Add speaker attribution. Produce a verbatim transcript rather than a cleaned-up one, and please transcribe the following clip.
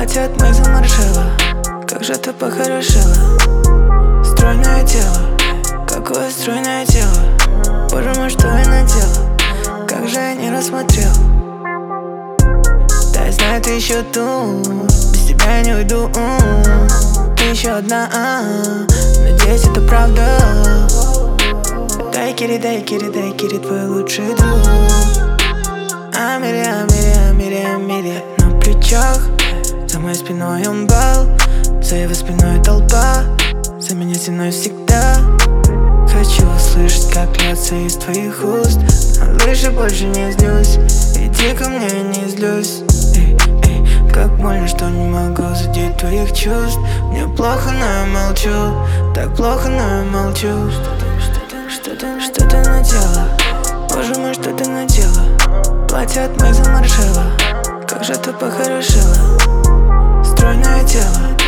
Speaker 1: Платье от моих замаршило. Как же ты похорошела. Стройное тело, какое стройное тело. Боже мой, что я надела. Как же я не рассмотрел. Да, я знаю, ты еще тут. Без тебя я не уйду. Ты еще одна. Надеюсь, это правда. Дай кири, дай кири, дай кири, твой лучший друг. Амири, амири, амири, амири. На плечах, за моей спиной он бал. За его спиной толпа, за меня стеной всегда. Хочу услышать, как льется из твоих уст. На лыжи больше не злюсь. Иди ко мне, я не злюсь. Эй, эй, как больно, что не могу задеть твоих чувств. Мне плохо, но я молчу. Так плохо, но я молчу. Что ты, что ты, что ты надела? Боже мой, что ты надела? Платье от моих замаршило. Как же ты похорошела. Стройное тело,